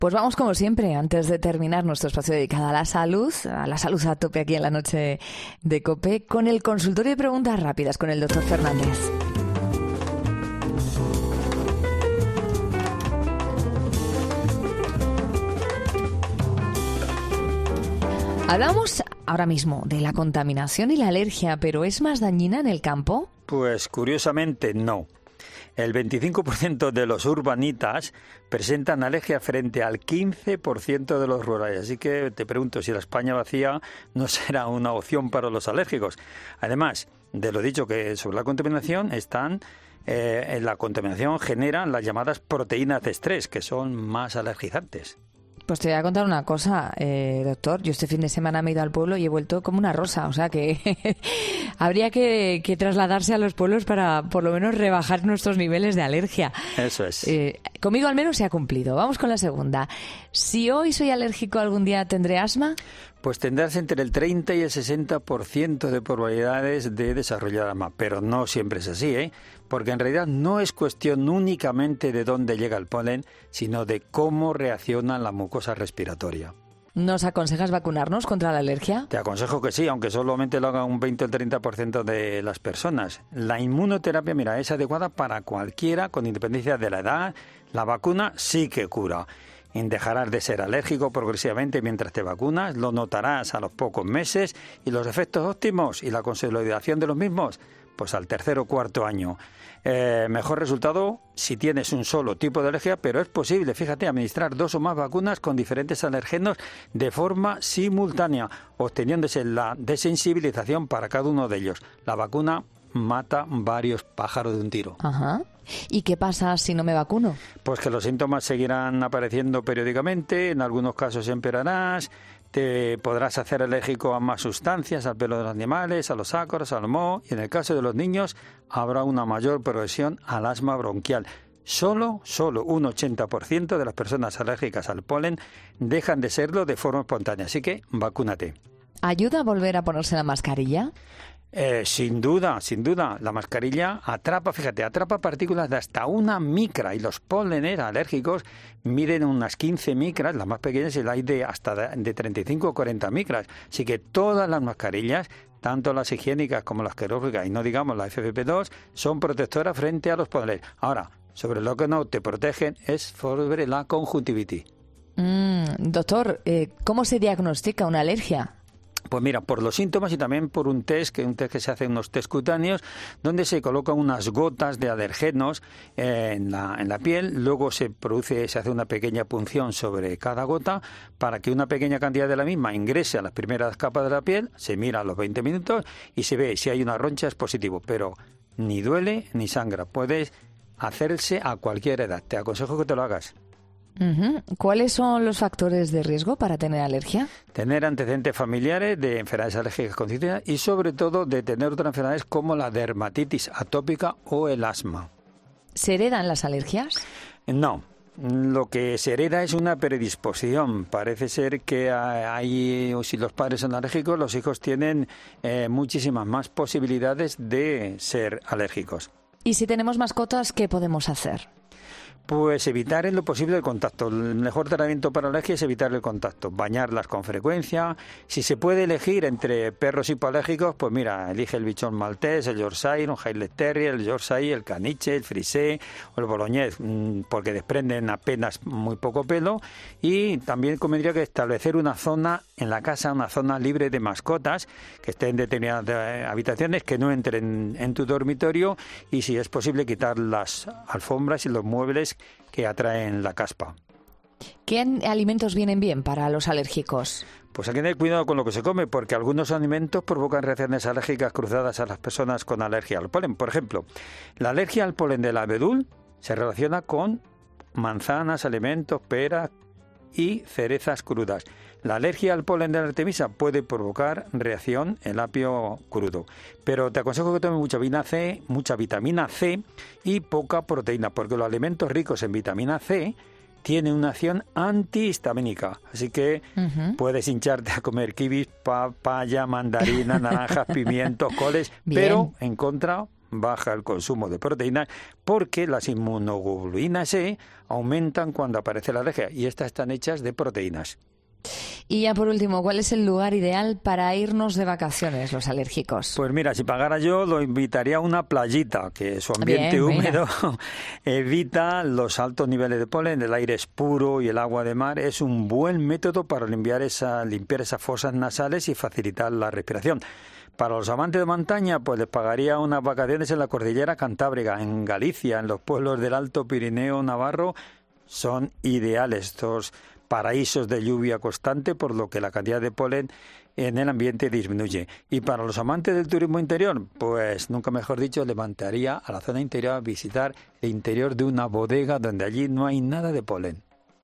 Pues vamos como siempre, antes de terminar nuestro espacio dedicado a la salud a tope aquí en la noche de COPE, con el consultorio de preguntas rápidas con el doctor Fernández. Hablamos ahora mismo de la contaminación y la alergia, pero ¿es más dañina en el campo? Pues curiosamente no. El 25% de los urbanitas presentan alergia frente al 15% de los rurales. Así que te pregunto si la España vacía no será una opción para los alérgicos. Además de lo dicho que sobre la contaminación la contaminación genera las llamadas proteínas de estrés, que son más alergizantes. Pues te voy a contar una cosa, doctor. Yo este fin de semana me he ido al pueblo y he vuelto como una rosa. O sea que habría que trasladarse a los pueblos para por lo menos rebajar nuestros niveles de alergia. Eso es. Conmigo al menos se ha cumplido. Vamos con la segunda. Si hoy soy alérgico, ¿algún día tendré asma? Pues tendrás entre el 30 y el 60% de probabilidades de desarrollar asma, pero no siempre es así, porque en realidad no es cuestión únicamente de dónde llega el polen, sino de cómo reacciona la mucosa respiratoria. ¿Nos aconsejas vacunarnos contra la alergia? Te aconsejo que sí, aunque solamente lo haga un 20 o el 30% de las personas. La inmunoterapia, mira, es adecuada para cualquiera con independencia de la edad. La vacuna sí que cura. Dejarás de ser alérgico progresivamente mientras te vacunas, lo notarás a los pocos meses y los efectos óptimos y la consolidación de los mismos, pues al tercer o cuarto año. Mejor resultado si tienes un solo tipo de alergia, pero es posible, fíjate, administrar 2 o más vacunas con diferentes alergenos de forma simultánea, obteniéndose la desensibilización para cada uno de ellos. La vacuna mata varios pájaros de un tiro. Ajá. ¿Y qué pasa si no me vacuno? Pues que los síntomas seguirán apareciendo periódicamente, en algunos casos empeorarás, te podrás hacer alérgico a más sustancias, al pelo de los animales, a los ácaros, al moho, y en el caso de los niños habrá una mayor progresión al asma bronquial. Solo un 80% de las personas alérgicas al polen dejan de serlo de forma espontánea, así que vacúnate. ¿Ayuda a volver a ponerse la mascarilla? Sin duda, la mascarilla atrapa partículas de hasta 1 micra y los pólenes alérgicos miden unas 15 micras, las más pequeñas, y hay de hasta de 35 o 40 micras. Así que todas las mascarillas, tanto las higiénicas como las quirúrgicas y no digamos la FFP2, son protectoras frente a los pólenes. Ahora, sobre lo que no te protegen es sobre la conjuntivitis. Doctor, ¿cómo se diagnostica una alergia? Pues mira, por los síntomas y también por un test que se hace, unos test cutáneos, donde se colocan unas gotas de alergenos en la piel, luego se hace una pequeña punción sobre cada gota para que una pequeña cantidad de la misma ingrese a las primeras capas de la piel, se mira a los 20 minutos y se ve si hay una roncha es positivo, pero ni duele ni sangra, puedes hacerse a cualquier edad, te aconsejo que te lo hagas. Uh-huh. ¿Cuáles son los factores de riesgo para tener alergia? Tener antecedentes familiares de enfermedades alérgicas conocidas y sobre todo de tener otras enfermedades como la dermatitis atópica o el asma. ¿Se heredan las alergias? No. Lo que se hereda es una predisposición. Parece ser que si los padres son alérgicos, los hijos tienen muchísimas más posibilidades de ser alérgicos. ¿Y si tenemos mascotas, qué podemos hacer? Pues evitar en lo posible el contacto. El mejor tratamiento para la alergia es evitar el contacto, bañarlas con frecuencia. Si se puede elegir entre perros hipoalérgicos, pues mira, elige el bichón maltés, el Yorkshire, un Highland Terrier, el Yorkshire, el caniche, el frisé o el boloñés, porque desprenden apenas muy poco pelo. Y también convendría que establecer una zona en la casa, una zona libre de mascotas, que estén en determinadas habitaciones, que no entren en tu dormitorio y si es posible quitar las alfombras y los muebles que atraen la caspa. ¿Qué alimentos vienen bien para los alérgicos? Pues hay que tener cuidado con lo que se come, porque algunos alimentos provocan reacciones alérgicas cruzadas a las personas con alergia al polen. Por ejemplo, la alergia al polen del abedul se relaciona con manzanas, alimentos, peras y cerezas crudas. La alergia al polen de la artemisa puede provocar reacción en apio crudo. Pero te aconsejo que tomes mucha vitamina C y poca proteína, porque los alimentos ricos en vitamina C tienen una acción antihistamínica. Así que puedes hincharte a comer kiwis, papaya, mandarina, naranjas, pimientos, coles, pero en contra baja el consumo de proteínas porque las inmunoglobulinas E aumentan cuando aparece la alergia y estas están hechas de proteínas. Y ya por último, ¿cuál es el lugar ideal para irnos de vacaciones los alérgicos? Pues mira, si pagara yo, lo invitaría a una playita, que su ambiente húmedo evita los altos niveles de polen, el aire es puro y el agua de mar es un buen método para limpiar esas fosas nasales y facilitar la respiración. Para los amantes de montaña, pues les pagaría unas vacaciones en la cordillera Cantábrica, en Galicia, en los pueblos del Alto Pirineo Navarro, son ideales estos paraísos de lluvia constante, por lo que la cantidad de polen en el ambiente disminuye. Y para los amantes del turismo interior, pues nunca mejor dicho, levantaría a la zona interior a visitar el interior de una bodega donde allí no hay nada de polen.